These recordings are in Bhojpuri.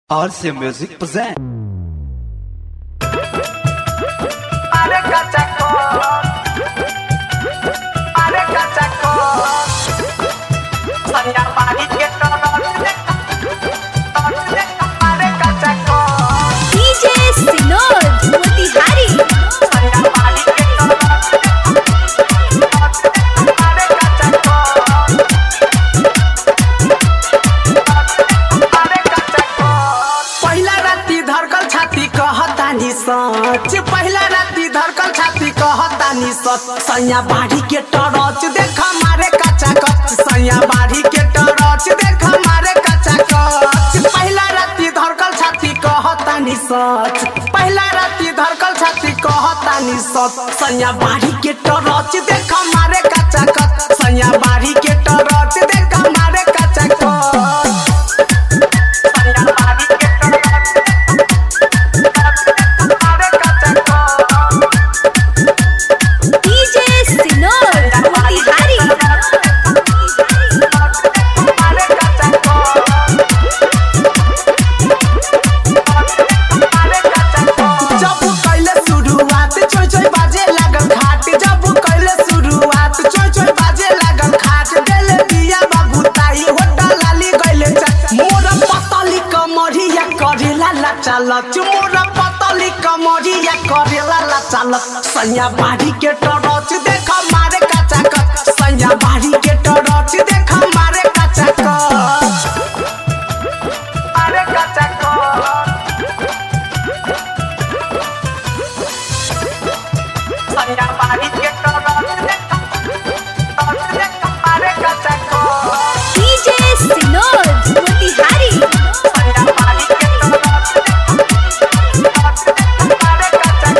RC Music present. DJ Sinod Motihari. पहिला राती धड़कल छाती कहतानी सच पहिला राती धड़कल छाती कहतानी सच सैया बाड़ी के टरच देख मारे कच्चा कच सैया बाड़ी के टरच देख मारे कच्चा कच पहिला राती धड़कल छाती कहतानी सच पहिला राती धड़कल छाती कहतानी सच सैया बाड़ी के टरच देख मारे कच्चा कच सैया बाड़ी के टरच देख मारे कच्चा कच DJ Sinod Motihari. जब कैले शुरुआत चोय चोय बाजे लागल खाट जब कैले शुरुआत चोय चोय बाजे लागल खाट देले दिया बाबू ताई होटा लाली गइले चा मोर पतली कमरिया करेला लचा लच मोर पतली कमरिया करेला लचा लच सैया बाड़ी के टरच देख मारे कच्चा कच सैया बाड़ी के टरच देख मारे कच्चा कच मारे कच्चा कच सैया बाड़ी के टरच देख मारे कच्चा कच DJ Sinod Motihari. सैया बाड़ी के टरच मारे कच्चा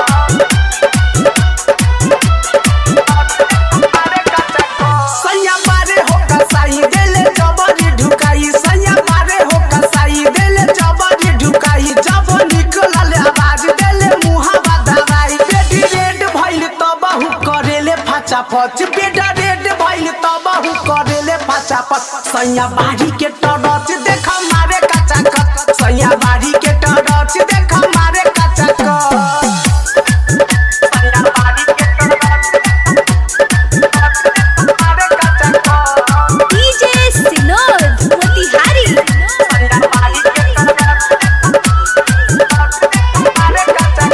कच सैया मारे हो कसाई देले जबरी ढुकाई सैया मारे हो कसाई देले जबरी ढुकाई जब निकलल आवाज देले मुहावा दवाई बेटी रेड भइल त बहु करेले फाचा फच बेटा रेड भइल त बहु करेले फाचा फच सैया बाड़ी के टरच देख मारे कच्चा कच सैया बाड़ी के टरच देख मारे कच्चा कच सैया बाड़ी के टरच मारे कच्चा कच DJ Sinod Motihari. सैया बाड़ी के टरच मारे कच्चा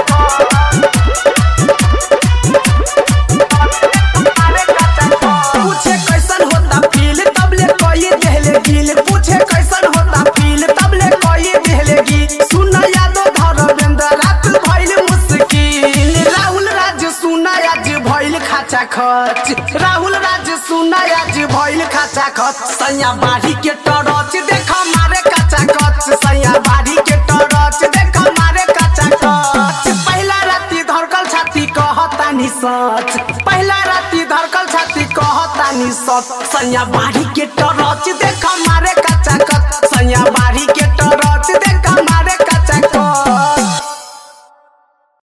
पूछे कैसन होता फील तबले कोई देहले गिल पूछे कैसन होता फील तबले कोई देहले गिल सुन यादो धरवेंद्र रात भइल मुश्किल राहुल राज सुन आज भइल खाचा खच राहुल राज सुन आज भइल खाचा खच सैया बाड़ी के टरच देख मारे कच्चा कच सैया बाड़ी के टरच देख मारे कच्चा कच पहिला राती धड़कल छाती कहतानी सच पहिला राती धड़कल छाती कहतानी सच सैया बाड़ी के टरच देख मारे कच्चा कच सैया बाड़ी के टरच देख